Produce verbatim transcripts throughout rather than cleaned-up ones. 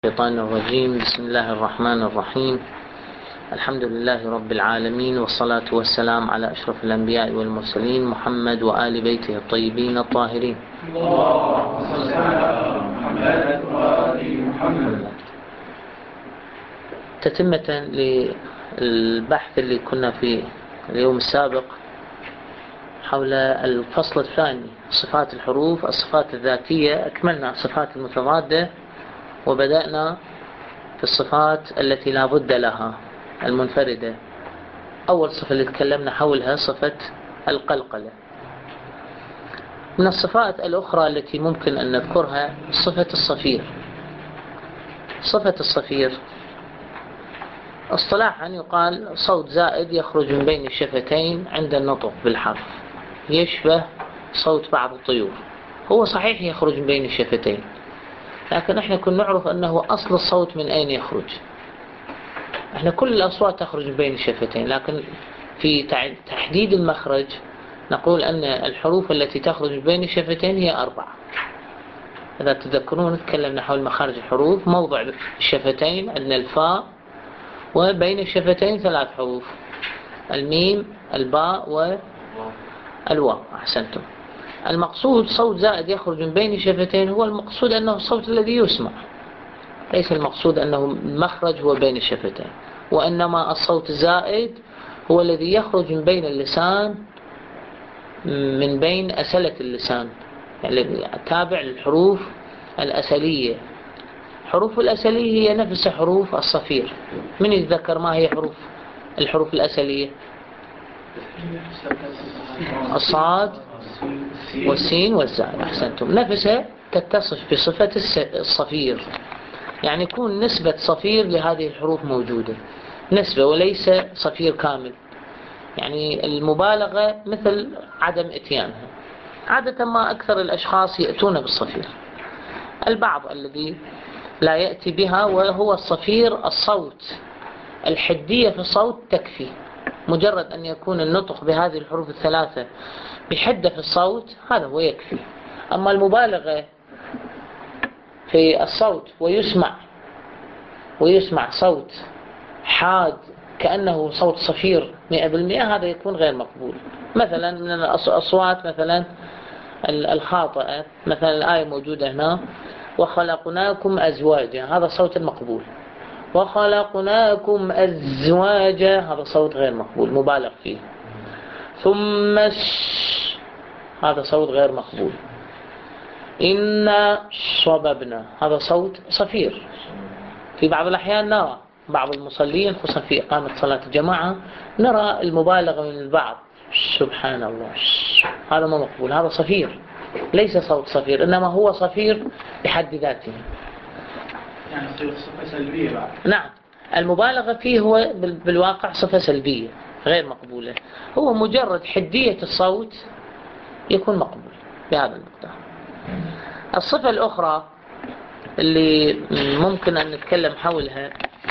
الشيطان الرجيم. بسم الله الرحمن الرحيم. الحمد لله رب العالمين، والصلاة والسلام على أشرف الأنبياء والمرسلين محمد وآل بيته الطيبين الطاهرين. اللهم صل على محمد وآل محمد. تتمة للبحث اللي كنا في اليوم السابق حول الفصل الثاني، صفات الحروف، الصفات الذاتية. أكملنا الصفات المتضادة وبدأنا في الصفات التي لا بد لها المنفردة. أول صفة اللي تكلمنا حولها صفة القلقلة. من الصفات الأخرى التي ممكن أن نذكرها صفة الصفير. صفة الصفير اصطلاحا يقال صوت زائد يخرج من بين الشفتين عند النطق بالحرف، يشبه صوت بعض الطيور. هو صحيح يخرج من بين الشفتين، لكن احنا كنا نعرف أنه أصل الصوت من أين يخرج. احنا كل الأصوات تخرج من بين الشفتين، لكن في تحديد المخرج نقول أن الحروف التي تخرج من بين الشفتين هي أربعة. إذا تذكرون تكلمنا حول مخارج الحروف. موضع الشفتين عندنا الفاء، وبين الشفتين ثلاث حروف: الميم، الباء، والواو. أحسنتم. المقصود صوت زائد يخرج من بين الشفتين، هو المقصود أنه الصوت الذي يسمع، ليس المقصود أنه المخرج هو بين الشفتين، وإنما الصوت الزائد هو الذي يخرج من بين اللسان، من بين أسلة اللسان، يعني تابع للحروف الأسلية. حروف الأسلية هي نفس حروف الصفير. من يتذكر ما هي حروف الحروف الأسلية؟ الصاد والسين والزاي. أحسنتم. نفسها تتصف بصفة الصفير، يعني يكون نسبة صفير لهذه الحروف موجودة، نسبة وليس صفير كامل. يعني المبالغة مثل عدم اتيانها. عادة ما أكثر الأشخاص يأتون بالصفير. البعض الذي لا يأتي بها، وهو الصفير الصوت، الحدية في الصوت تكفي، مجرد أن يكون النطق بهذه الحروف الثلاثة بحدة في الصوت، هذا هو يكفي. أما المبالغة في الصوت ويسمع ويسمع صوت حاد كأنه صوت صفير مئة بالمئة، هذا يكون غير مقبول. مثلا من الأصوات مثلا الخاطئة، مثلا الآية موجودة هنا: وخلقناكم أزواجا، هذا صوت مقبول. وخلقناكم أزواجا، هذا صوت غير مقبول، مبالغ فيه. ثم ش... هذا صوت غير مقبول. إنا صببنا، هذا صوت صفير. في بعض الأحيان نرى بعض المصلين، خصوصا في إقامة صلاة الجماعة، نرى المبالغة من البعض: سبحان الله، هذا ما مقبول، هذا صفير، ليس صوت صفير، إنما هو صفير بحد ذاته. يعني صفة سلبية بعد. نعم، المبالغة فيه هو بالواقع صفة سلبية غير مقبولة. هو مجرد حدية الصوت يكون مقبول بهذا المقدار. الصفة الأخرى اللي ممكن أن نتكلم حولها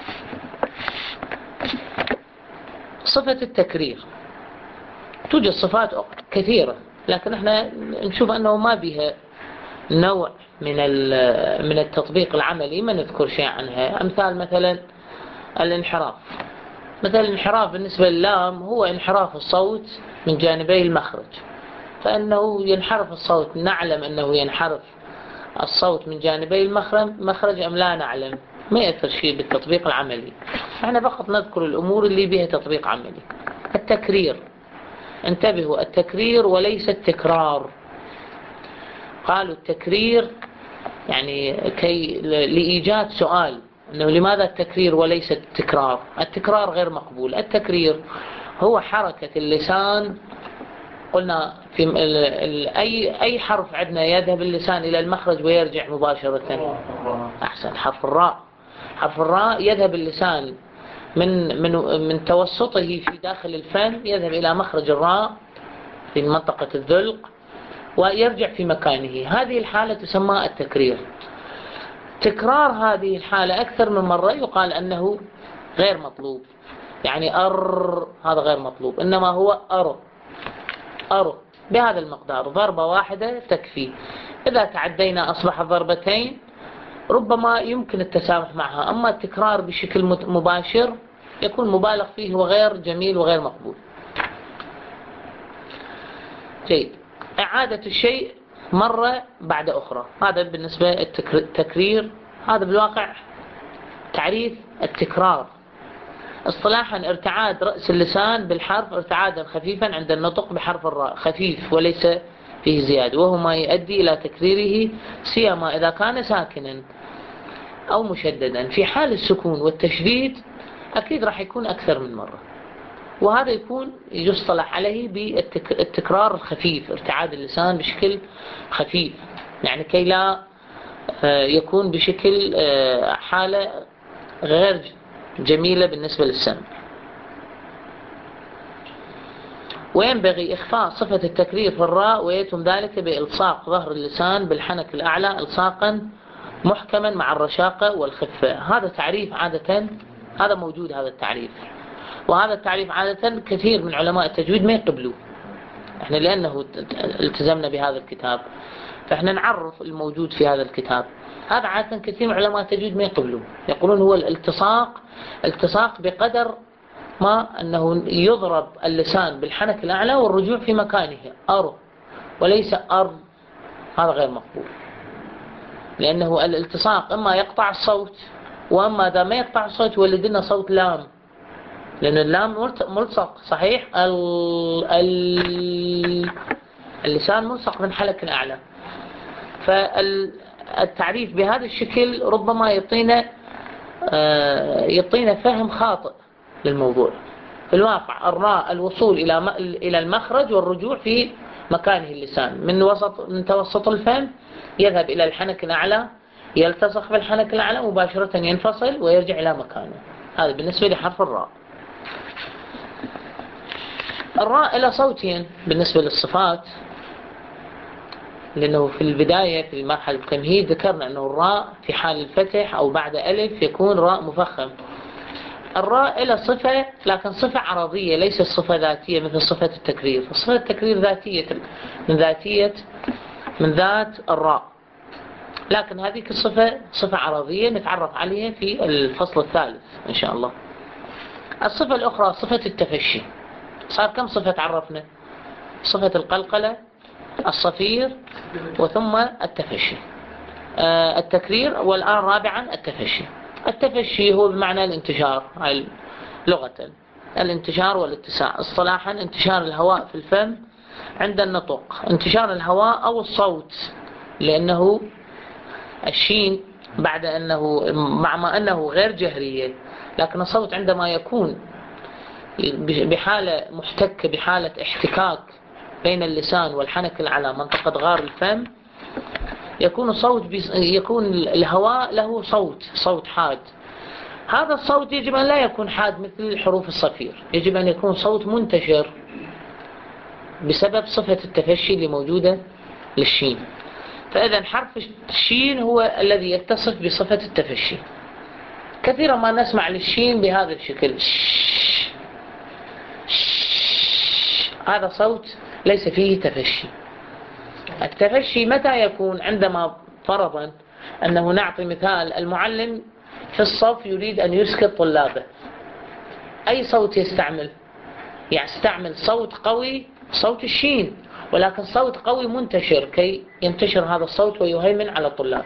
صفة التكرير. توجد صفات كثيرة، لكن احنا نشوف أنه ما بها نوع من من التطبيق العملي، ما نذكر شيء عنها. أمثال مثلا الانحراف. مثلا الانحراف بالنسبة للام هو انحراف الصوت من جانبي المخرج، فإنه ينحرف الصوت. نعلم أنه ينحرف الصوت من جانبي المخرج أم لا نعلم؟ ما يأثر شيء بالتطبيق العملي، احنا فقط نذكر الأمور اللي بها تطبيق عملي. التكرير، انتبهوا، التكرير وليس التكرار. قالوا التكرير يعني كي لإيجاد سؤال أنه لماذا التكرير وليس التكرار. التكرار غير مقبول. التكرير هو حركة اللسان. قلنا في أي أي حرف عندنا يذهب اللسان إلى المخرج ويرجع مباشرة. أحسن. حرف الراء. حرف الراء يذهب اللسان من من من توسطه في داخل الفم، يذهب إلى مخرج الراء في منطقة الذلق ويرجع في مكانه. هذه الحالة تسمى التكرير. تكرار هذه الحالة أكثر من مرة يقال أنه غير مطلوب. يعني أر، هذا غير مطلوب، إنما هو أر أر بهذا المقدار. ضربة واحدة تكفي. إذا تعدينا أصبح ضربتين ربما يمكن التسامح معها، أما التكرار بشكل مباشر يكون مبالغ فيه وغير جميل وغير مقبول. جيد. إعادة الشيء مرة بعد أخرى، هذا بالنسبة للتكرير. هذا بالواقع تعريف التكرار. اصطلاحا ارتعاد رأس اللسان بالحرف ارتعادا خفيفا عند النطق بحرف الراء، خفيف وليس فيه زيادة، وهو ما يؤدي إلى تكريره سيما إذا كان ساكنا أو مشددا. في حال السكون والتشديد أكيد راح يكون أكثر من مرة، وهذا يكون يصطلح عليه بالتكرار الخفيف، ارتعاد اللسان بشكل خفيف، يعني كي لا يكون بشكل حالة غير جميلة بالنسبة للسمع. وينبغي إخفاء صفة التكرير في الراء، ويتم ذلك بإلصاق ظهر اللسان بالحنك الأعلى إلصاقا محكما مع الرشاقة والخفة. هذا تعريف عادة، هذا موجود هذا التعريف، وهذا التعريف عادة كثير من علماء التجويد ما يقبلوه. احنا لأنه التزمنا بهذا الكتاب فاحنا نعرف الموجود في هذا الكتاب. هذا عادة كثير من علماء التجويد ما يقبلوه، يقولون هو الالتصاق، التصاق بقدر ما أنه يضرب اللسان بالحنك الأعلى والرجوع في مكانه أر وليس أر. هذا غير مقبول، لأنه الالتصاق إما يقطع الصوت، وأما إذا ما يقطع الصوت يولد لنا صوت لام، لأن اللام ملصق صحيح. ال... ال... اللسان ملصق من حلق الأعلى. فالتعريف بهذا الشكل ربما يعطينا يعطينا فهم خاطئ للموضوع. في الواقع الراء الوصول إلى إلى المخرج والرجوع في مكانه اللسان من وسط من توسط الفم، يذهب إلى الحنك الأعلى، يلتصق بالحنك الأعلى مباشرة، ينفصل ويرجع إلى مكانه. هذا بالنسبة لحرف الراء. الراء إلى صوتين بالنسبة للصفات، لأنه في البداية في المرحلة التمهيد ذكرنا أنه الراء في حال الفتح أو بعد ألف يكون راء مفخم. الراء إلى صفة، لكن صفة عرضية ليست صفة ذاتية مثل صفة التكرير. صفة التكرير ذاتية من ذاتية من ذات الراء، لكن هذه الصفة صفة عرضية نتعرف عليها في الفصل الثالث إن شاء الله. الصفة الأخرى صفة التفشي. صار كم صفة تعرفنا؟ صفة القلقلة، الصفير، وثم التفشي، آه التكرير، والآن رابعا التفشي. التفشي هو بمعنى الانتشار لغة، الانتشار والاتساع. اصطلاحا انتشار الهواء في الفم عند النطق، انتشار الهواء أو الصوت، لأنه الشين بعد أنه مع ما أنه غير جهرية، لكن الصوت عندما يكون بحالة محتكة، بحالة احتكاك بين اللسان والحنك على منطقة غار الفم، يكون الصوت يكون الهواء له صوت صوت حاد. هذا الصوت يجب أن لا يكون حاد مثل حروف الصفير، يجب أن يكون صوت منتشر بسبب صفة التفشي اللي موجودة للشين. فإذا حرف الشين هو الذي يتصف بصفة التفشي. كثيرا ما نسمع للشين بهذا الشكل، هذا صوت ليس فيه تفشي. التفشي متى يكون؟ عندما فرضا أنه نعطي مثال، المعلم في الصف يريد أن يسكت طلابه، أي صوت يستعمل؟ يستعمل صوت قوي، صوت الشين، ولكن صوت قوي منتشر كي ينتشر هذا الصوت ويهيمن على الطلاب.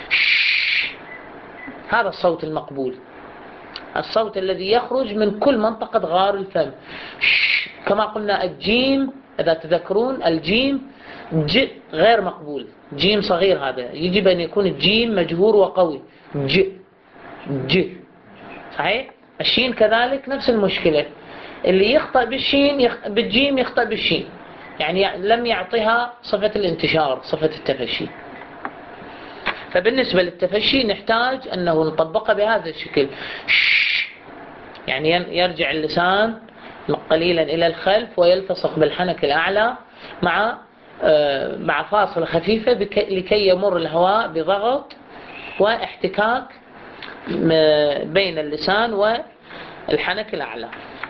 هذا الصوت المقبول، الصوت الذي يخرج من كل منطقة غار الفم. كما قلنا الجيم، إذا تذكرون الجيم ج غير مقبول، جيم صغير، هذا يجب أن يكون الجيم مجهور وقوي، ج ج صحيح. الشين كذلك نفس المشكلة، اللي يخطأ بالشين يخ... بالجيم يخطأ بالشين، يعني لم يعطيها صفة الانتشار، صفة التفشي. فبالنسبة للتفشي نحتاج أنه نطبقه بهذا الشكل، يعني يرجع اللسان قليلا إلى الخلف ويلتصق بالحنك الأعلى مع مع فاصلة خفيفة لكي يمر الهواء بضغط واحتكاك بين اللسان والحنك الأعلى.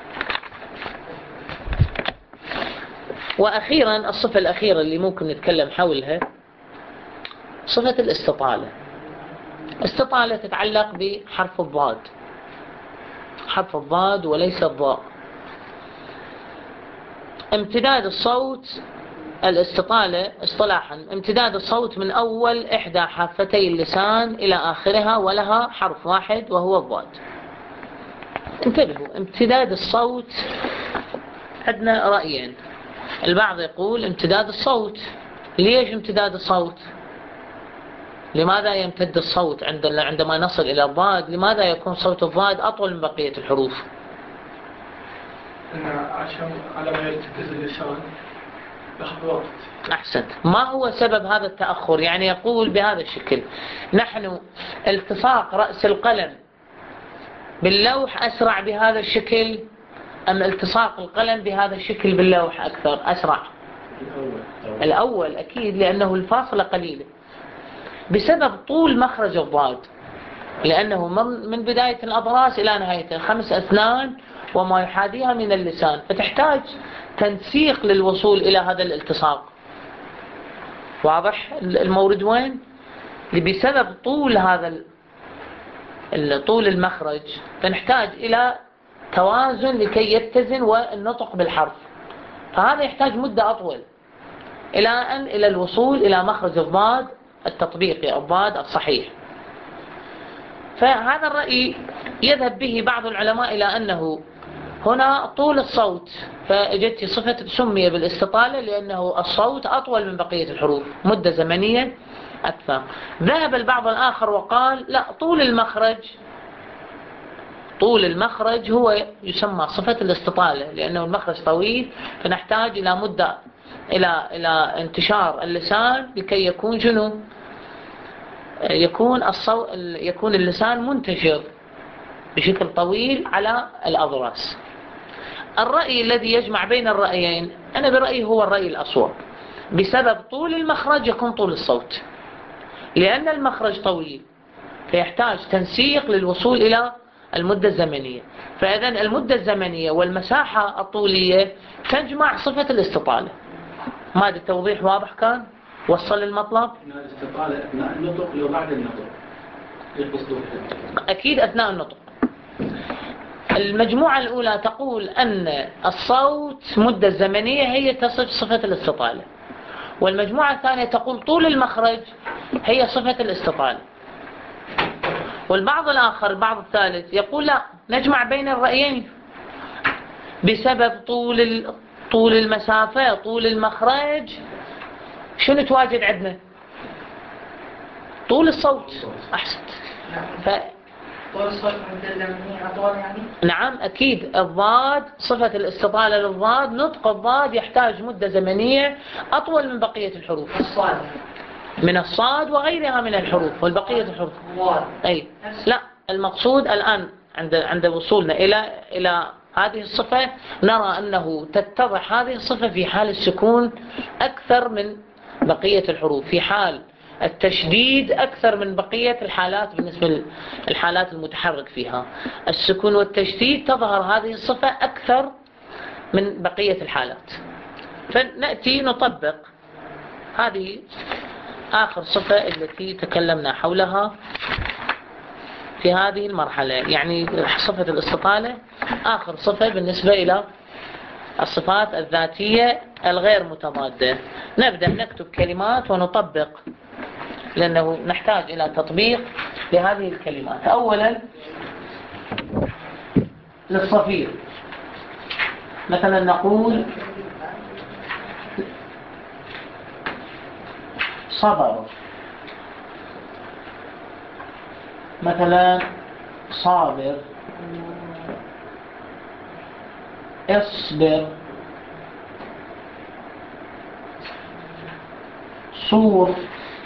وأخيرا الصفة الأخيرة اللي ممكن نتكلم حولها صفة الاستطالة. استطالة تتعلق بحرف الضاد، حرف الضاد وليس الضاء. امتداد الصوت، الاستطالة اصطلاحا امتداد الصوت من أول إحدى حافتي اللسان إلى آخرها ولها حرف واحد وهو الضاد. انتبهوا، امتداد الصوت عندنا رأيين. البعض يقول امتداد الصوت. ليش امتداد الصوت؟ لماذا يمتد الصوت عندما نصل إلى الضاد؟ لماذا يكون صوت الضاد أطول من بقية الحروف؟ عشان على ما يرتكز اللسان ياخذ وقت. أحسنت. ما هو سبب هذا التأخر؟ يعني يقول بهذا الشكل: نحن التصاق رأس القلم باللوح أسرع بهذا الشكل أم التصاق القلم بهذا الشكل باللوح أكثر أسرع؟ الأول. الأول أكيد، لأنه الفاصلة قليلة بسبب طول مخرج الضاد، لأنه من بداية الأضراس إلى نهاية خمس أسنان وما يحاذيها من اللسان، فتحتاج تنسيق للوصول إلى هذا الالتصاق. واضح المورد وين؟ بسبب طول هذا طول المخرج فنحتاج إلى توازن لكي يتزن والنطق بالحرف، فهذا يحتاج مدة أطول إلى أن إلى الوصول إلى مخرج الضاد التطبيقي، الضاد الصحيح. فهذا الرأي يذهب به بعض العلماء إلى أنه هنا طول الصوت، فأجت صفة سمي بالاستطالة لأنه الصوت أطول من بقية الحروف، مدة زمنية أكثر. ذهب البعض الآخر وقال لا، طول المخرج طول المخرج هو يسمى صفة الاستطالة، لأنه المخرج طويل فنحتاج إلى مدة إلى إلى انتشار اللسان لكي يكون شنو؟ يكون الصو... يكون اللسان منتشر بشكل طويل على الأضراس. الرأي الذي يجمع بين الرأيين أنا برأيي هو الرأي الأصوب. بسبب طول المخرج يكون طول الصوت، لأن المخرج طويل فيحتاج تنسيق للوصول إلى المدة الزمنية، فإذا المدة الزمنية والمساحة الطولية تجمع صفة الاستطالة. ما هذا التوضيح واضح كان؟ وصل المطلب؟ الاستطالة أثناء النطق لو بعد النطق أكيد أثناء النطق. المجموعة الأولى تقول أن الصوت مدة زمنية هي تصف صفة الاستطالة، والمجموعة الثانية تقول طول المخرج هي صفة الاستطالة. والبعض الآخر البعض الثالث يقول لا، نجمع بين الرأيين بسبب طول طول المسافة، طول المخرج. شنو تواجد عندنا؟ طول الصوت. أحسنت. ف... طول الصوت مدة زمنية أطول يعني؟ نعم أكيد. الضاد صفة الاستطالة للضاد، نطق الضاد يحتاج مدة زمنية أطول من بقية الحروف. الصاد من الصاد وغيرها من الحروف والبقية الحروف. أي لا، المقصود الآن عند عند وصولنا إلى إلى هذه الصفة نرى أنه تتضح هذه الصفة في حال السكون أكثر من بقية الحروف، في حال التشديد أكثر من بقية الحالات. بالنسبة للحالات المتحرك فيها السكون والتشديد تظهر هذه الصفة أكثر من بقية الحالات. فنأتي نطبق هذه آخر صفة التي تكلمنا حولها في هذه المرحلة، يعني صفة الاستطالة آخر صفة بالنسبة إلى الصفات الذاتية الغير متضادة. نبدأ نكتب كلمات ونطبق، لأنه نحتاج إلى تطبيق لهذه الكلمات. أولا للصفير مثلا نقول صبر، مثلا صابر، اصبر، صور،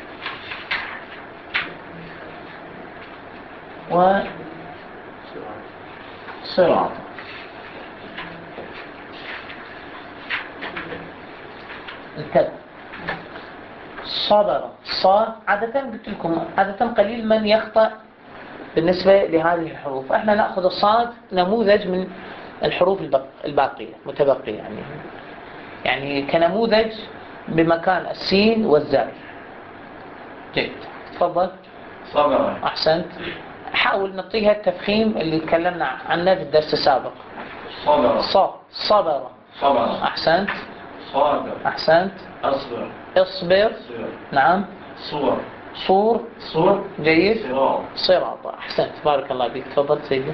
وصراط. انتبه، صبر صاد. عادة قلت لكم عادة قليل من يخطأ بالنسبة لهذه الحروف. احنا نأخذ الصاد نموذج من الحروف الباقية متبقية، يعني يعني كنموذج بمكان السين والزاي. جيد، تفضل. صبر. أحسنت. حاول نعطيها التفخيم اللي تكلمنا عنه في الدرس السابق. صبر. ص صبر. صبر. أحسنت. صابر. أحسنت. أصبر. اصبر. صبر. نعم. صور. صور. صور. جيد. صراط. صراط. أحسنت، بارك الله فيك. تفضل سيدي.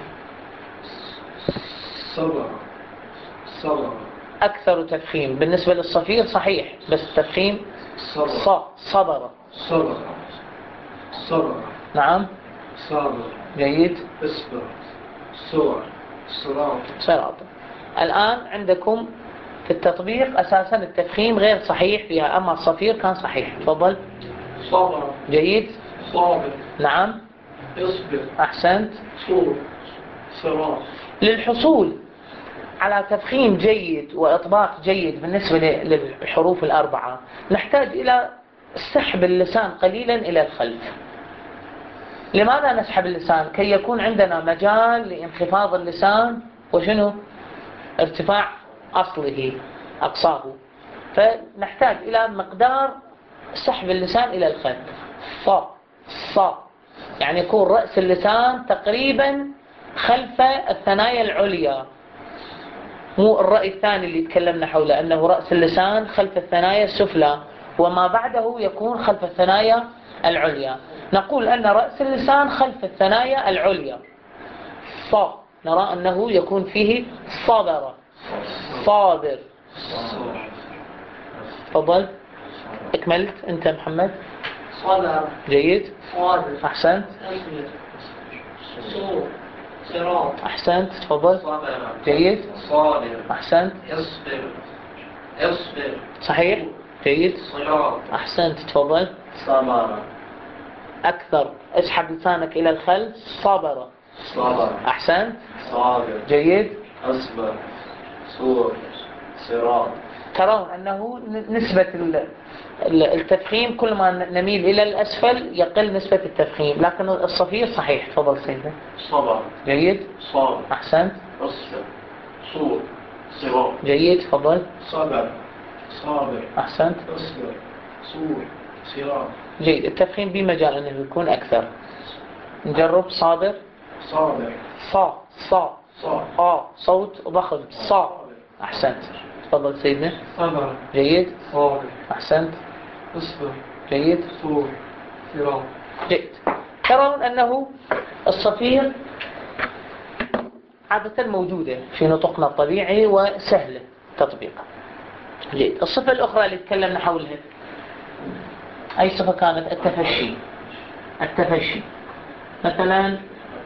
صبر. صبر. أكثر تفخيم بالنسبة للصفير صحيح، بس التفخيم صبر. ص صبر. صبر. صبر. نعم. صابر. جيد. اصبر. صور. صراط. صراط. الآن عندكم في التطبيق أساسا التفخيم غير صحيح فيها، أما الصفير كان صحيح. تفضل. صبر. جيد. صابر. نعم. اصبر. أحسنت. صور. صراط. للحصول على تفخيم جيد وإطباق جيد بالنسبة للحروف الأربعة نحتاج إلى سحب اللسان قليلا إلى الخلف. لماذا نسحب اللسان؟ كي يكون عندنا مجال لانخفاض اللسان وشنو؟ ارتفاع أصله أقصاه. فنحتاج إلى مقدار سحب اللسان إلى الخلف. ص ص يعني يكون رأس اللسان تقريبا خلف الثنايا العليا، مو الرأي الثاني اللي تكلمنا حوله أنه رأس اللسان خلف الثنايا السفلى وما بعده يكون خلف الثنايا العليا. نقول أن رأس اللسان خلف الثنايا العليا. ص نرى أنه يكون فيه صابر. صابر. تفضل. اكملت أنت محمد. صبر. جيد. صابر. أحسنت. صور. صراط. أحسنت. تفضل. صبر. جيد. صابر. أحسنت. اصبر. اصبر. صحيح. جيد. صراط. أحسنت. تفضل. صبر. أكثر. اسحب لسانك إلى الخلف. صبر. صبر. أحسنت. صابر. جيد. اصبر. صور. صراط. ترون أنه نسبة التفخيم كل ما نميل إلى الأسفل يقل نسبة التفخيم، لكن الصفير صحيح. تفضل سيدنا. صبر. جيد. صابر. أحسنت. اصبر. صور. صراط. جيد. تفضل. صبر. صابر. أحسنت. اصبر. صور. صراط. جيد. التفخيم بمجال أنه يكون أكثر. نجرب. صابر. صابر. صا صا صا. آ صوت ضخم. صا. أحسنت. تفضل سيدنا. صبر. جيد. صابر. أحسنت. اصبر. جيد. صور. صراط. جيد. ترون أنه الصفير عادة موجودة في نطقنا الطبيعي وسهلة تطبيقها. جيد. الصفة الأخرى اللي تكلمنا حولها أي صفة كانت؟ التفشي. التفشي مثلا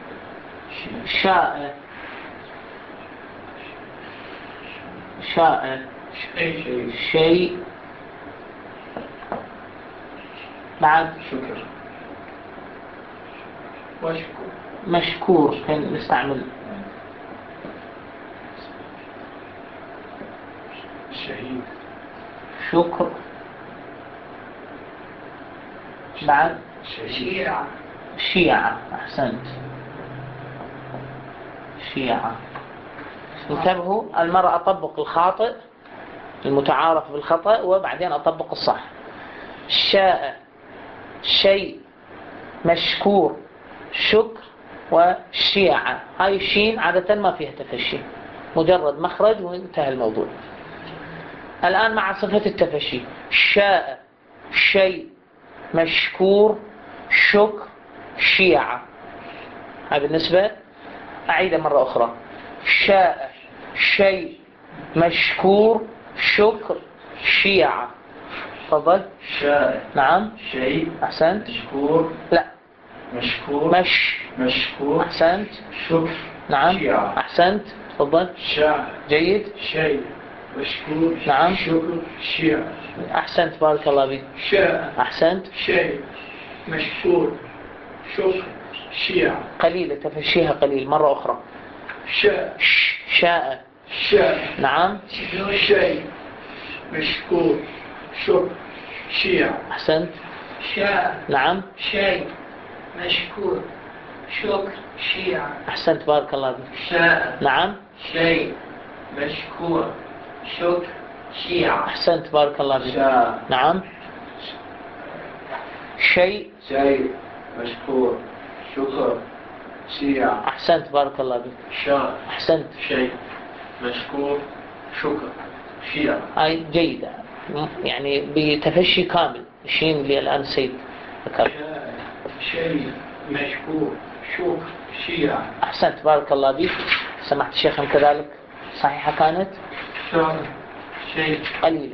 شاء. شاء. شيء. شيء. بعد شكر. وشكر. مشكور كان نستعمل. شهيد. شكر. بعد شيعة. شيعة. أحسنت. شيعة. انتبهوا، المرة أطبق الخاطئ المتعارف بالخطأ وبعدين أطبق الصح. شاء. شيء. مشكور. شكر. وشيعة. هاي الشين عادة ما فيها تفشي، مجرد مخرج وانتهى الموضوع. الآن مع صفة التفشي. شاء. شيء. مشكور. شكر. شيعة. هذا بالنسبة. أعيد مرة أخرى. شاء. شيء. مشكور. شكر. شيعة. تفضل. شاء. نعم. شيء. أحسنت. مشكور. لا. مشكور. مش. مشكور. أحسنت. شكر. نعم. شيعة. أحسنت. تفضل. شاء. جيد. شيء. مشكور. نعم. شكر. شيعة. أحسنت، بارك الله فيك. شاء. أحسنت. شيء. مشكور. شكر. شيعة. قليلة، تفشيها قليل. مرة أخرى. شاء. ش- شاء. شاء. نعم. شيء. مشكور. شكر. شيعة. أحسنت. شاء. نعم. شيء. مشكور. شكر. شيعة. أحسنت، بارك الله فيك. شاء. نعم. شيء. مشكور. شكر. شيعة. أحسنت، بارك الله فيك. شاء. نعم. شيء. شيء. مشكور شكر شيعة. أحسنت بارك الله بك. شاء أحسنت. شيء مشكور شكر شيعة. هاي جيدة يعني بتفشي كامل الشين اللي الآن سيد ذكر. شيء مشكور شكر شيعة. أحسنت بارك الله بك. سمعت الشيخ كذلك صحيحة كانت؟ شاء شيء قليلة.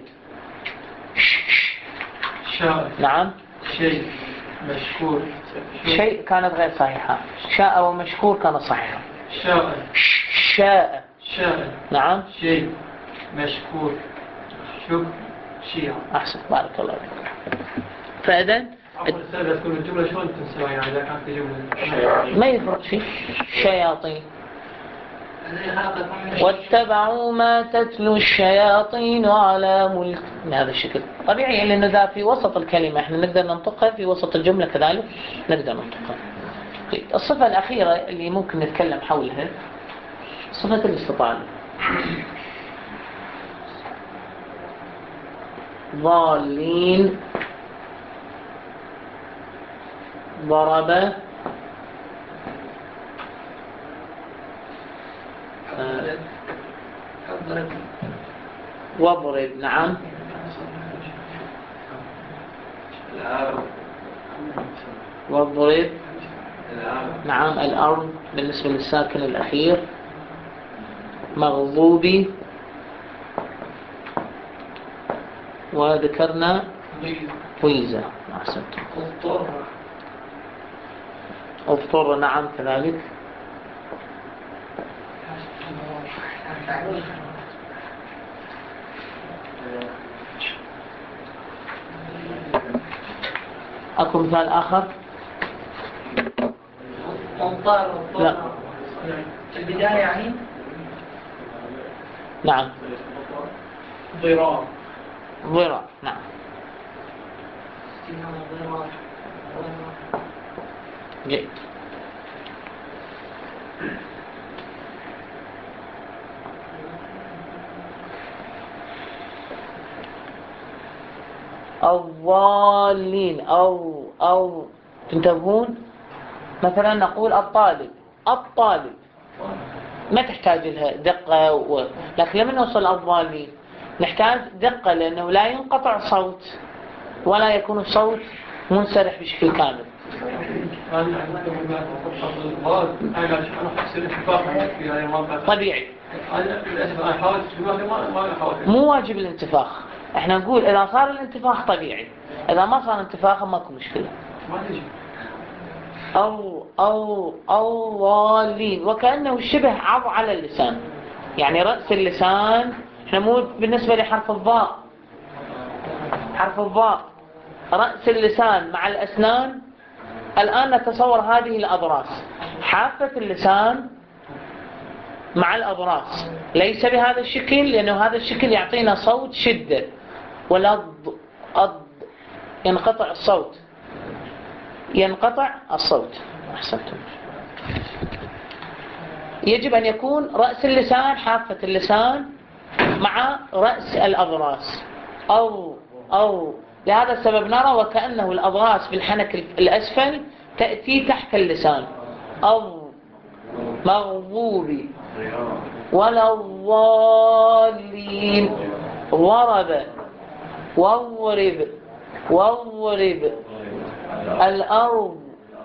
شاء نعم. شيء مشكور شيء كانت غير صحيحة. شاء ومشكور كانت صحيحة. شاء شاء شاء نعم. شيء مشكور شكر شيعة. أحسن بارك الله بك. فإذا عفوا أستاذ تكون الجملة شلون تنسوي يعني إذا كانت جملة ما يفرق شيء. شياطين واتبعوا ما تتلو الشياطين على ملك بهذا الشكل طبيعي لأنه ذا في وسط الكلمة احنا نقدر ننطقها في وسط الجملة كذلك نقدر ننطقها. الصفة الأخيرة اللي ممكن نتكلم حولها صفة الاستطالة. ضالين ضرب واضرب. نعم. واضرب. نعم. الأرض بالنسبة للساكن الأخير. مغضوبي وذكرنا ويزا. أحسنت. اضطر اضطر. نعم كذلك. أكو مثال آخر؟ مضطر. لا. في البداية يعني نعم. ضرار. ضرار. نعم. جيد. الضالين أو أو تنتبهون مثلا نقول الطالب. الطالب ما تحتاج لها دقة و... لكن لما نوصل الضالين نحتاج دقة لأنه لا ينقطع صوت ولا يكون الصوت منسرح بشكل كامل. طبيعي. مو واجب الانتفاخ. احنا نقول اذا صار الانتفاخ طبيعي اذا ما صار انتفاخ ماكو مشكلة. او او او ضالين وكأنه شبه عض على اللسان يعني رأس اللسان. احنا مو بالنسبة لحرف الضاء. حرف الضاء رأس اللسان مع الأسنان. الآن نتصور هذه الأضراس حافة اللسان مع الأضراس ليس بهذا الشكل لأنه هذا الشكل يعطينا صوت شدة ولا أض ينقطع الصوت ينقطع الصوت. أحسنتم. يجب أن يكون رأس اللسان حافة اللسان مع رأس الأضراس أو أو لهذا السبب نرى وكأنه الأضراس بالحنك الأسفل تأتي تحت اللسان. أو مغضوب ولا الضالين. ضرب واضرب واضرب الأرض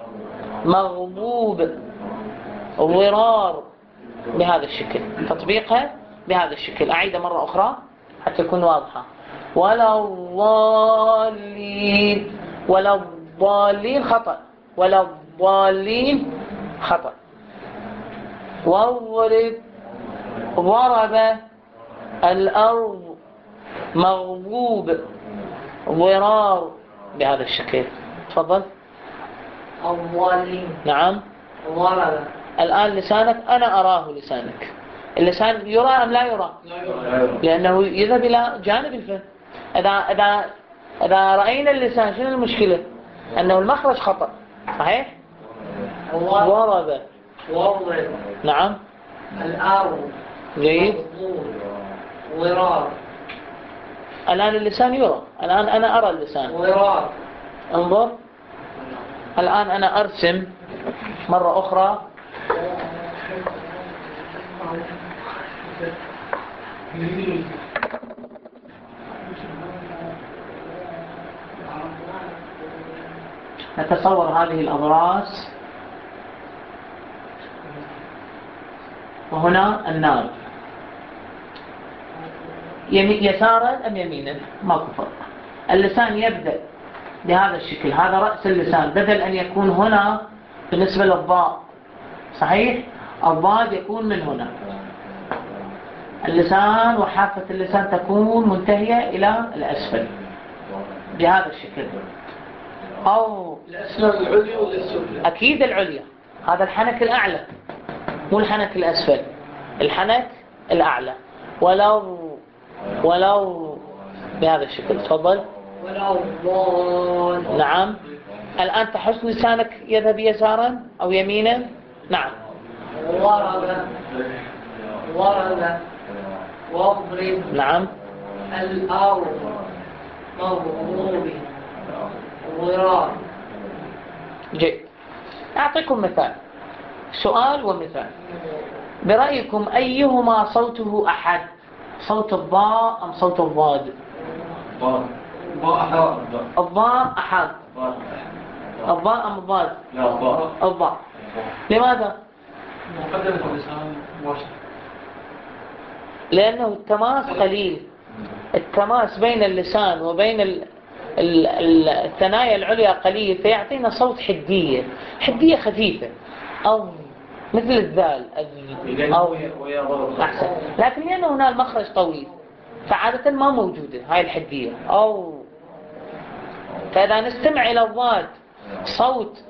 مغضوب ضرار بهذا الشكل. تطبيقها بهذا الشكل. أعيد مرة أخرى حتى تكون واضحة. ولا الضالين. ولا الضالين خطأ. ولا الضالين خطأ. واضرب ضرب الأرض مغضوب ضرار بهذا الشكل. تفضل. الضالين. نعم. ضرب. الآن لسانك أنا أراه لسانك. اللسان يرى أم لا يرى؟ لأنه يذهب إلى جانب الفم. إذا إذا إذا رأينا اللسان شنو المشكلة؟ أنه المخرج خطأ. صحيح؟ ضرب. واضرب. نعم. الأرض. جيد. ضرار. الآن اللسان يرى. الآن أنا أرى اللسان. ضرار. انظر. الآن أنا أرسم مرة أخرى. نتصور هذه الأضراس وهنا النار، يسارا أم يمينا ماكو فرق. اللسان يبدأ بهذا الشكل، هذا رأس اللسان، بدل أن يكون هنا بالنسبة للضاء صحيح، الضاد يكون من هنا. اللسان وحافة اللسان تكون منتهية إلى الأسفل بهذا الشكل، أو الأسنان العليا ولا السفلى؟ أكيد العليا، هذا الحنك الأعلى مو الحنك الأسفل، الحنك الأعلى. ولو ولو بهذا الشكل. تفضل. ولو ضال. نعم. الآن تحس لسانك يذهب يسارا أو يمينا. نعم. ورد ورد واضرب. نعم. الأرض مضروب ضرار. جيد. أعطيكم مثال، سؤال ومثال. برأيكم أيهما صوته أحد، صوت الضاء أم صوت الضاد؟ الضاء أحد. الضاء أم الضاد؟ الضاء. لماذا؟ مقدمة اللسان مباشرة، لأنه التماس قليل، التماس بين اللسان وبين ال ال ال الثنايا العليا قليل، فيعطينا صوت حدية، حدية خفيفة، أو مثل الذال أو أحسن. لكن لأنه هنا المخرج طويل فعادة ما موجودة هاي الحدية. أو فإذا نستمع إلى الضاد صوت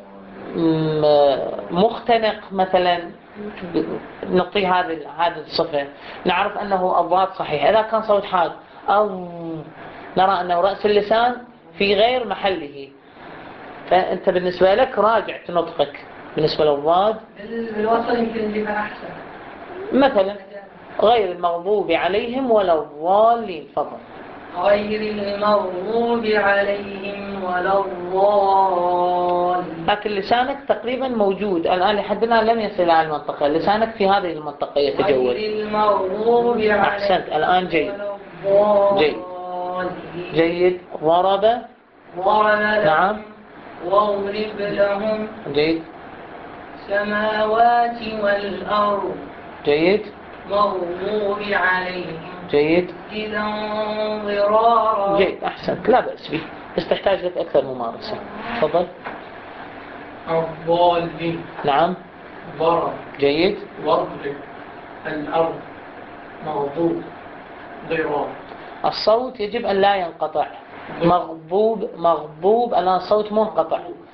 مختنق مثلا، نعطيه هذه هذه الصفة، نعرف أنه الضاد صحيح. إذا كان صوت حاد أو نرى أنه رأس اللسان في غير محله، فأنت بالنسبة لك راجع نطقك بالنسبة للضاد. بالوصل يمكن نجيبها أحسن، مثلا غير المغضوب عليهم ولا الضالين. فضل. غير المغضوب عليهم ولا الضالين. لكن لسانك تقريبا موجود الآن لحد الآن، لم يصل إلى المنطقة، لسانك في هذه المنطقة يتجول. غير المغضوب عليهم. أحسنت، الآن جيد. جيد جيد. ضرب. ضرب. نعم. واضرب لهم. جيد. السماوات والأرض. جيد. مغضوب عليهم. جيد. إذا ضرارا. جيد. أحسنت، لا بأس به، بس تحتاج لك أكثر ممارسة. تفضل. الضالين. نعم. ضرب. جيد. واضرب الأرض مغضوب ضرار. الصوت يجب أن لا ينقطع. مغضوب مغضوب الآن صوت منقطع.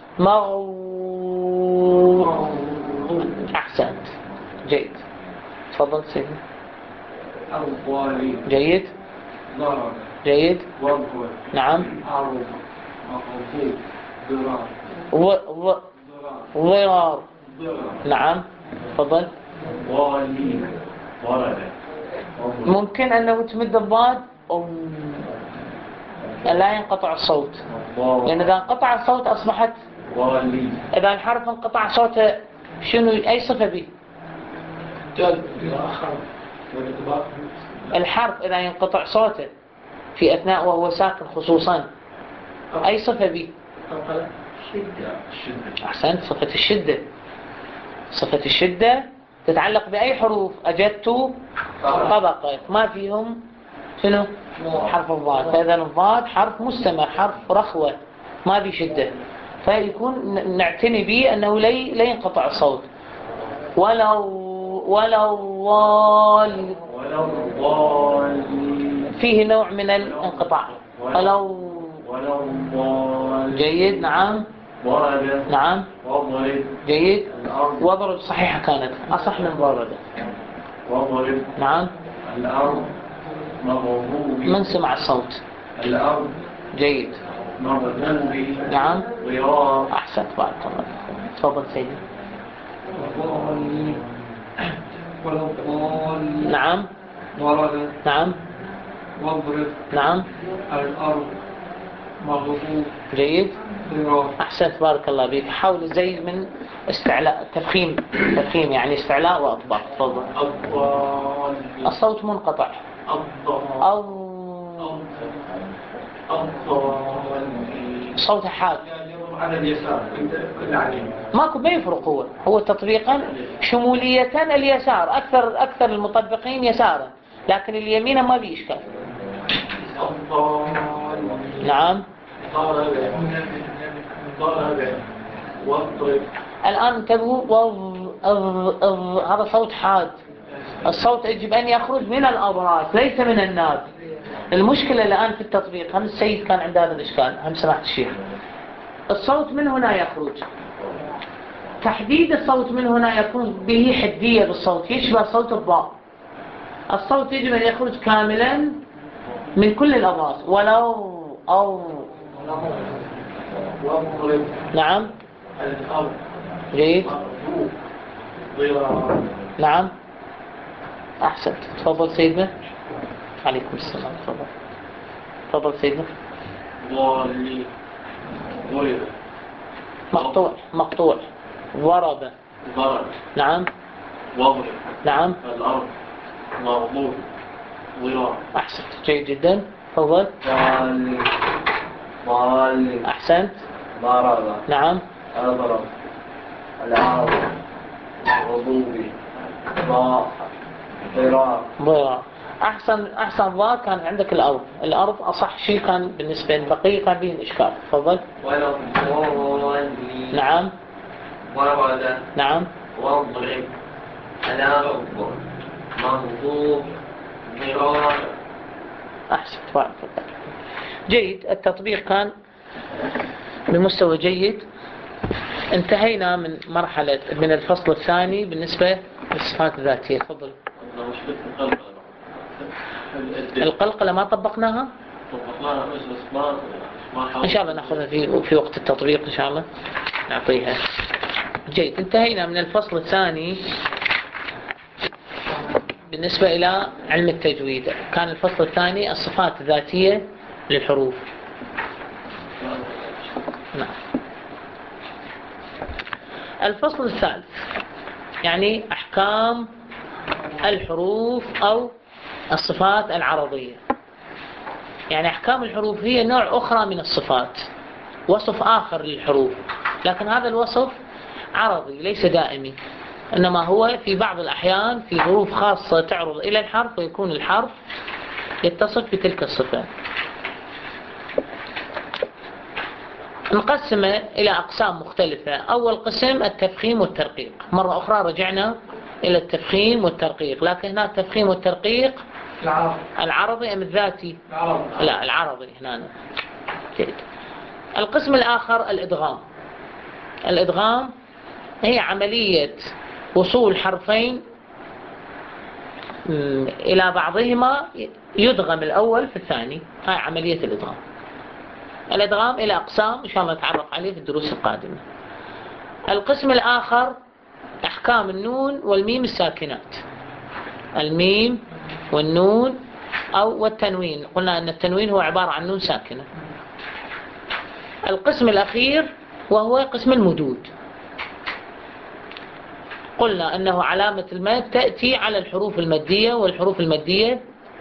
مغضوب. أحسنت. جيد. تفضل سيدي. الضالين. جيد. ضرب. جيد. واضرب. نعم. أرض مغضوب ضرار. و و ضرار. نعم. تفضل. ضالين. ضرب. ممكن أنه تمد الضاد لا ينقطع الصوت، لأن إذا انقطع الصوت أصبحت ضالين. إذا الحرف انقطع صوته شنو أي صفة به؟ الحرف إذا ينقطع صوته في أثناء وهو ساكن خصوصا أي صفة به؟ أحسنت، صفة الشدة. صفة الشدة تتعلق بأي حروف؟ أجدت طبقة ما فيهم شنو؟ حرف الضاد. فإذا الضاد حرف مستمر، حرف رخوة ما في شدة، فيكون نعتني به أنه لا لا ينقطع الصوت. ولو ولو ضال فيه نوع من الانقطاع. ولو ولو ضال. جيد. نعم. ضرب. نعم. واضرب. جيد. الأرض. واضرب صحيحة كانت أصح من ضرب. واضرب. نعم. الأرض مغضوب. من سمع الصوت؟ الأرض جيد. مغضوب. نعم. ضرار. أحسنت، بارك الله. تفضل سيدي. ضالين. ولو ضالين. نعم. ضرب. نعم. واضرب. نعم. الأرض مغضوب. جيد. ضرار. أحسنت بارك الله بك. حاول زي من استعلاء تفخيم، تفخيم يعني استعلاء وأطباق. تفضل. الضالين. الصوت منقطع. الضالين. أو الضالين. صوت حاد. على اليسار كل عليهم. ماكو ما يفرق، هو هو تطبيقا شمولية اليسار، أكثر أكثر المطبقين يسارا، لكن اليمين ما بي إشكال. الضالين. نعم. ضرب ضرب واضرب. الآن انتبهوا، وض أض أض هذا صوت حاد. الصوت يجب أن يخرج من الأضراس ليس من الناب. المشكلة الآن في التطبيق، هم السيد كان عنده هذا الإشكال، هم سمعت الشيخ. الصوت من هنا يخرج، تحديد الصوت من هنا يكون به حدية بالصوت، يشبه صوت الضاء. الصوت يجب أن يخرج كاملا من كل الأضراس، ولو أو واضرب. نعم. الأرض. جيد. ضرار. نعم. أحسنت. تفضل سيدنا. عليكم السلام. تفضل. تفضل سيدنا. ضالين. ضرب. مقطوع. مقطوع. ضرب. ضرب. نعم. واضرب. نعم. الأرض. مغضوب. ضرار. أحسنت. جيد جدا. تفضل. ضالين. ضالين. أحسنت. ضرب. نعم. أضرب. الأرض. مغضوب. ضاء. ضرار. ضرار. أحسن أحسن ضاء كان عندك الأرض. الأرض أصح شيء كان بالنسبة للبقية، كان به الإشكال. تفضل. ولا ضالين. نعم. ورد. نعم. واضرب. الأرض. مغضوب. ضرار. أحسنت. بارك الله. جيد. التطبيق كان بمستوى جيد. انتهينا من مرحلة من الفصل الثاني بالنسبة للصفات الذاتية. تفضل. القلقلة ما طبقناها؟ إن شاء الله نأخذها في في وقت التطبيق إن شاء الله نعطيها. جيد. انتهينا من الفصل الثاني بالنسبة إلى علم التجويد. كان الفصل الثاني الصفات الذاتية للحروف. نعم. الفصل الثالث يعني أحكام الحروف أو الصفات العرضية. يعني أحكام الحروف هي نوع أخرى من الصفات، وصف آخر للحروف، لكن هذا الوصف عرضي ليس دائمي، إنما هو في بعض الأحيان في ظروف خاصة تعرض إلى الحرف ويكون الحرف يتصف بتلك الصفة. نقسمه إلى أقسام مختلفة. أول قسم التفخيم والترقيق. مرة أخرى رجعنا إلى التفخيم والترقيق، لكن هنا التفخيم والترقيق العرض. العرضي أم الذاتي؟ العرض. لا، العرضي هنا. جيد. القسم الآخر الإدغام. الإدغام هي عملية وصول حرفين إلى بعضهما، يدغم الأول في الثاني. هاي عملية الإدغام. الإدغام إلى أقسام إن شاء الله نتعرف عليه في الدروس القادمة. القسم الآخر أحكام النون والميم الساكنات. الميم والنون أو والتنوين، قلنا أن التنوين هو عبارة عن نون ساكنة. القسم الأخير وهو قسم المدود. قلنا أنه علامة المد تأتي على الحروف المادية، والحروف المادية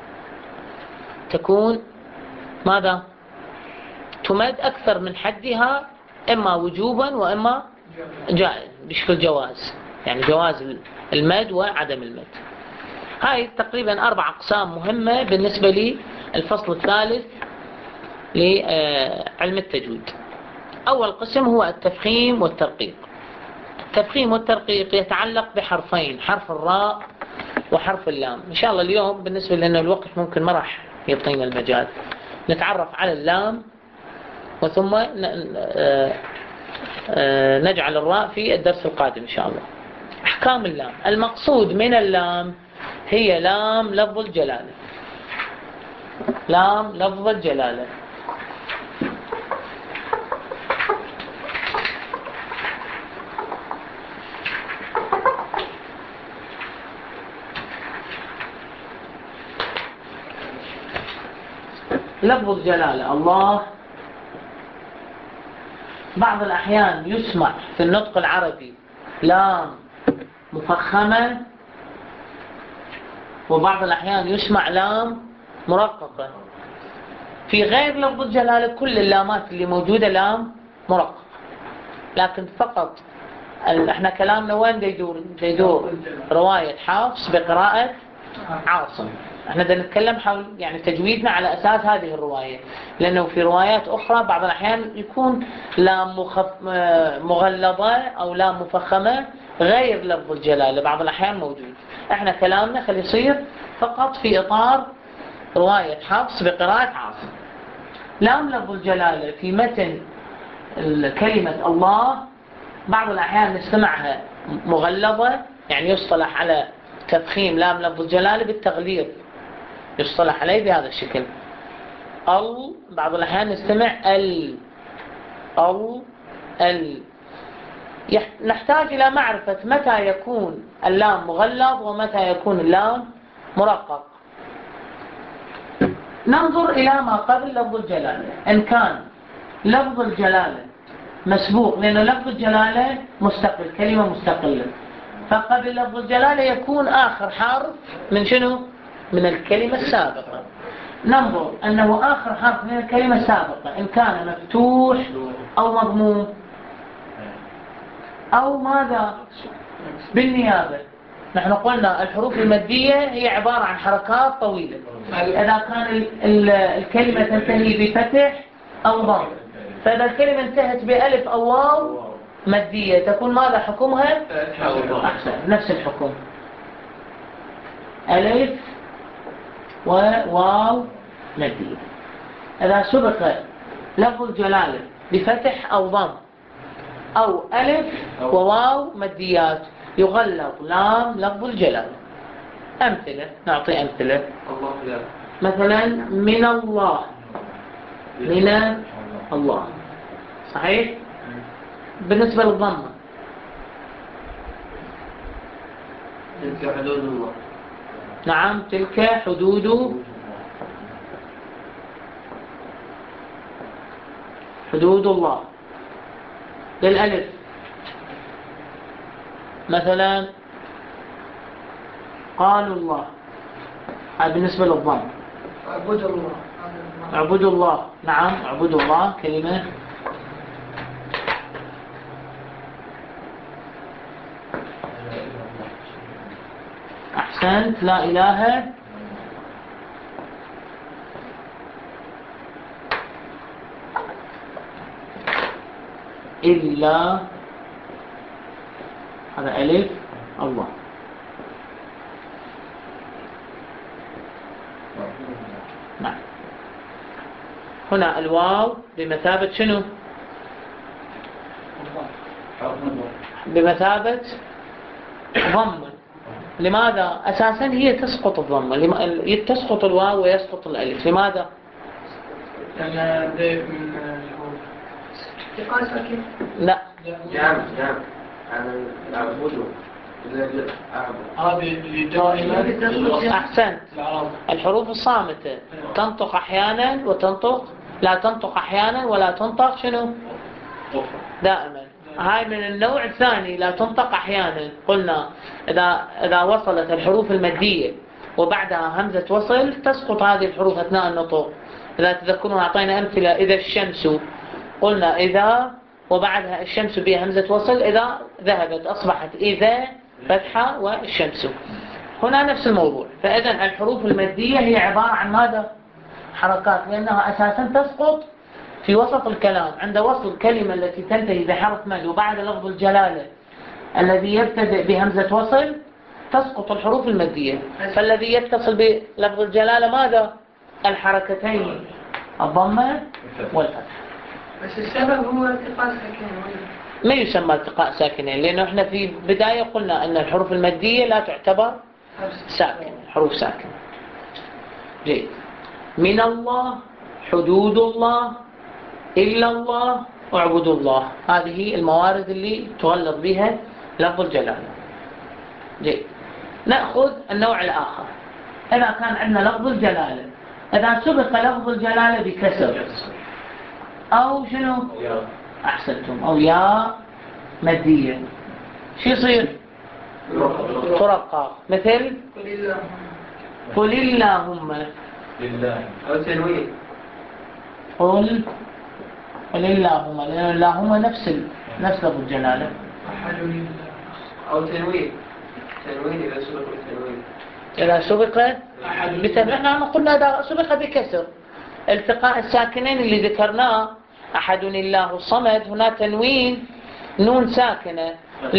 تكون ماذا؟ تمد أكثر من حدها، إما وجوبا وإما جائز بشكل جواز، يعني جواز المد وعدم المد. هاي تقريبا أربع أقسام مهمة بالنسبة للفصل الثالث لعلم التجويد. أول قسم هو التفخيم والترقيق. التفخيم والترقيق يتعلق بحرفين، حرف الراء وحرف اللام. إن شاء الله اليوم بالنسبة لأن الوقت ممكن ما راح يعطينا المجال نتعرف على اللام، وثم نجعل الراء في الدرس القادم إن شاء الله. أحكام اللام. المقصود من اللام هي لام لفظ الجلالة. لام لفظ الجلالة. لفظ الجلالة الله، بعض الأحيان يسمع في النطق العربي لام مفخمة، وبعض الأحيان يسمع لام مرققة. في غير لفظ الجلالة كل اللامات اللي موجودة لام مرققة، لكن فقط احنا كلامنا وين يدور؟ يدور رواية حفص بقراءة عاصم. احنا بدنا نتكلم حول يعني تجويدنا على أساس هذه الرواية، لأنه في روايات أخرى بعض الأحيان يكون لام مخف... مغلظة أو لام مفخمة غير لفظ الجلالة، بعض الأحيان موجود. احنا كلامنا خلي يصير فقط في إطار رواية حفص بقراءة عاصم. لام لفظ الجلالة في متن كلمة الله بعض الأحيان نستمعها مغلظة، يعني يصطلح على تفخيم لام لفظ الجلالة بالتغليظ، يصطلح عليه بهذا الشكل. ال بعض الأحيان نستمع ال ال ال يح... نحتاج إلى معرفة متى يكون اللام مغلظ ومتى يكون اللام مرقق. ننظر إلى ما قبل لفظ الجلالة. إن كان لفظ الجلالة مسبوق، لأنه لفظ الجلالة مستقل، كلمة مستقلة، فقبل لفظ الجلالة يكون آخر حرف من شنو؟ من الكلمة السابقة. ننظر أنه آخر حرف من الكلمة السابقة إن كان مفتوح أو مضموم أو ماذا؟ بالنيابة. نحن قلنا الحروف المادية هي عبارة عن حركات طويلة. إذا كان ال ال الكلمة تنتهي بفتح أو ضم، فإذا الكلمة انتهت بألف أو واو مادية تكون ماذا حكمها؟ أحسن، نفس الحكم، ألف وواو مادية. إذا سبق لفظ الجلالة بفتح أو ضم أو ألف وواو ماديات يغلظ لام لفظ الجلالة. أمثلة، نعطي أمثلة. مثلا من الله، من الله، صحيح؟ بالنسبة للضمة تلك حدود الله. نعم، تلك حدود حدود الله. للألف مثلا قالوا الله، هذا بالنسبة للضم. اعبدوا الله. اعبدوا الله، نعم، اعبدوا الله كلمة. أحسنت، لا إله إلا، هذا ألف الله. نعم. هنا الواو بمثابة شنو؟ بمثابة ضم. لماذا؟ أساسا هي تسقط الضمة، تسقط الواو ويسقط الألف. لماذا؟ لأن بدأ من التقاء ساكن. لا. نعم نعم. أنا أعبده. هذه اللي دائما. أحسنت. الحروف الصامتة تنطق أحيانا وتنطق، لا تنطق أحيانا ولا تنطق شنو؟ دائما. هاي من النوع الثاني، لا تنطق أحيانا. قلنا إذا إذا وصلت الحروف المادية وبعدها همزة وصل تسقط هذه الحروف أثناء النطق. إذا تذكرون أعطينا أمثلة، إذا الشمس، قلنا إذا وبعدها الشمس بها همزة وصل، إذا ذهبت أصبحت إذا فتحة والشمس. هنا نفس الموضوع. فإذا الحروف المادية هي عبارة عن ماذا؟ حركات، لأنها أساسا تسقط في وسط الكلام. عند وصل الكلمة التي تنتهي بحرف مد وبعد لفظ الجلالة الذي يبتدئ بهمزة وصل تسقط الحروف المادية. فالذي يتصل بلفظ الجلالة ماذا؟ الحركتين، الضمة والفتح. بس السبب هو التقاء ساكنين. ما يسمى التقاء ساكنين، لأنه احنا في بداية قلنا أن الحروف المادية لا تعتبر ساكنة، حروف ساكنة. جيد. من الله، حدود الله، إلا الله، واعبدوا الله. هذه الموارد اللي تغلظ بها لفظ الجلالة. جيد. نأخذ النوع الآخر. إذا كان عندنا لفظ الجلالة، إذا سبق لفظ الجلالة بكسر أو شنو؟ أحسنتم، أو ياء مادية، شو يصير؟ ترقق، مثل قل الله قل اللهم، لله أو تنوين. قل قل اللهم، لأن اللهم نفس ال... نفس لفظ الجلالة. أحد لله أو تنوين، تنوين إذا سبق بالتنوين. إذا سبق مثل نحن قلنا إذا سبق بكسر، التقاء الساكنين اللي ذكرناه أحد الله الصمد، هنا تنوين نون ساكنة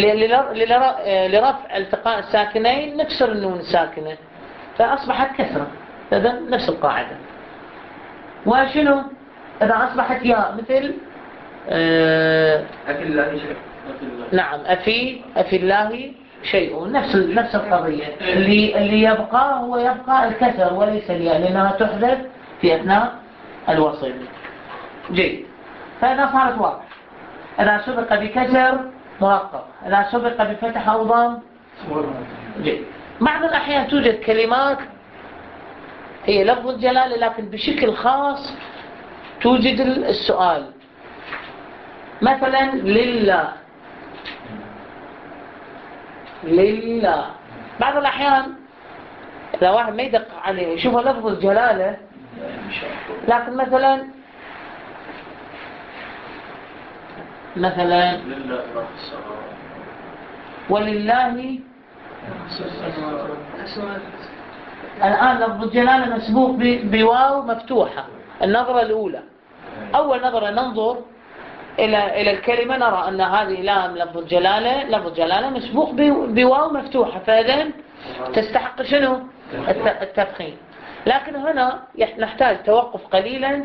لرفع التقاء الساكنين نكسر النون الساكنة فأصبحت كسرة، هذا نفس القاعدة. وشنو إذا أصبحت ياء مثل آه أفي الله شيء. نعم أفي أفي الله شيء، نفس نفس القضية. اللي اللي يبقى هو يبقى الكسر وليس الياء، لأنها تحذف في أثناء الوصل. جيد، فإذا صارت واضح، إذا سبق بكسر مرقق، إذا سبق بفتح أو ضم. جيد. بعض الأحيان توجد كلمات هي لفظ الجلالة لكن بشكل خاص توجد السؤال، مثلا لله، لله. بعض الأحيان إذا واحد ما يدق عليه يشوف لفظ الجلالة، لكن مثلا مثلا ولله الآن لفظ الجلالة مسبوق بواو مفتوحة. النظرة الأولى، أول نظرة ننظر إلى إلى الكلمة نرى أن هذه لام لفظ الجلالة، لفظ الجلالة مسبوق بواو مفتوحة، فإذن تستحق شنو؟ التفخيم. لكن هنا نحتاج توقف قليلا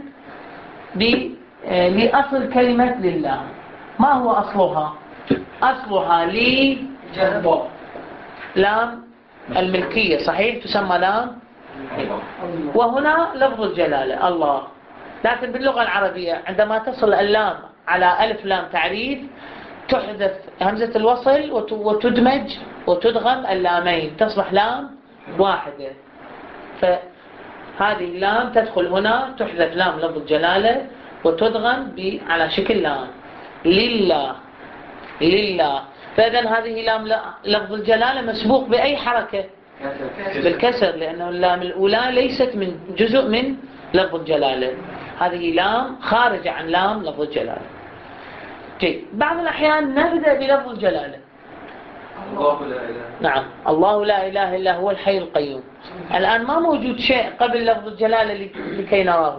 لأصل كلمة لله. ما هو أصلها؟ أصلها لي لام الملكية، صحيح تسمى لام، وهنا لفظ الجلالة الله. لكن باللغة العربية عندما تصل اللام على ألف لام تعريف تحذف همزة الوصل وتدمج وتدغم اللامين تصبح لام واحدة، فهذه اللام تدخل هنا تحذف لام لفظ الجلالة وتدغم على شكل لام لله لله. فإذن هذه لام لفظ الجلالة مسبوق بأي حركة؟ بالكسر، لأنه اللام الأولى ليست من جزء من لفظ الجلالة، هذه لام خارجة عن لام لفظ الجلالة. جيد. بعض الأحيان نبدأ بلفظ الجلالة. الله لا إله. نعم، الله لا إله إلا هو الحي القيوم. الآن ما موجود شيء قبل لفظ الجلالة لكي نراه.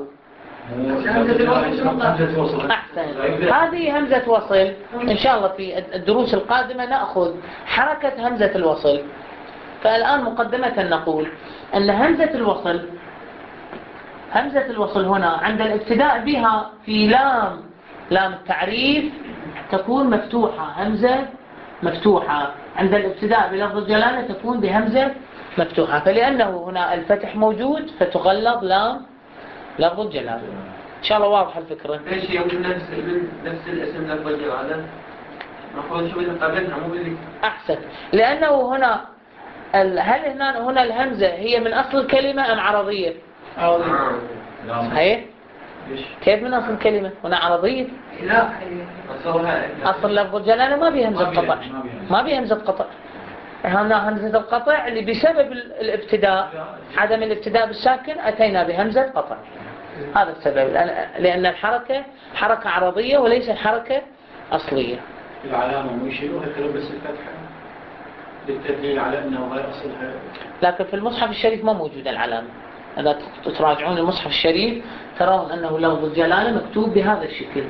أحسن، هذه همزة وصل. إن شاء الله في الدروس القادمة نأخذ حركة همزة الوصل. فالآن مقدمة نقول أن همزة الوصل همزة الوصل هنا عند الابتداء بها في لام لام التعريف تكون مفتوحة، همزة مفتوحة. عند الابتداء بلفظ الجلالة تكون بهمزة مفتوحة، فلأنه هنا الفتح موجود فتغلظ لام لفظ الجلالة. إن شاء الله واضح الفكرة. ليش يمكن نفس نفس الاسم لفظ الجلالة نقول شو اللي قبلنا مو اللي أحسن، لأنه هنا هل هنا هنا الهمزة هي من أصل الكلمة أم عرضية؟ عرضية. صحيح؟ كيف من أصل الكلمة؟ هنا عرضية. لا، أصل لفظ الجلالة ما بيه همزة قطع، ما بيه همزة قطع. هنا همزة القطع اللي بسبب الابتداء، عدم الابتداء بالساكن أتينا بهمزة قطع. هذا السبب، لأن الحركة حركة عرضية وليس حركة أصلية. العلامة مو يشيلوها كلام بس الفتحة للتدليل على أنه غير أصلها. لكن في المصحف الشريف ما موجود العلامة. إذا تراجعون المصحف الشريف ترون أنه لفظ الجلالة مكتوب بهذا الشكل.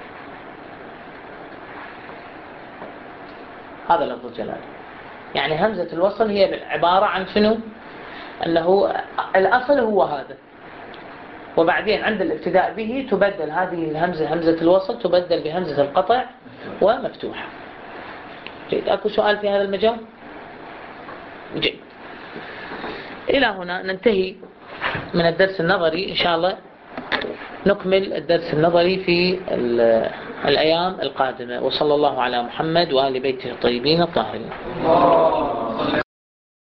هذا لفظ الجلالة، يعني همزة الوصل هي عبارة عن شنو؟ أنه الأصل هو هذا، وبعدين عند الابتداء به تبدل هذه الهمزة همزة الوصل تبدل بهمزة القطع ومفتوحة. جيد. أكو سؤال في هذا المجال؟ جيد. إلى هنا ننتهي من الدرس النظري. إن شاء الله نكمل الدرس النظري في الأيام القادمة. وصلى الله على محمد وآل بيته الطيبين الطاهرين.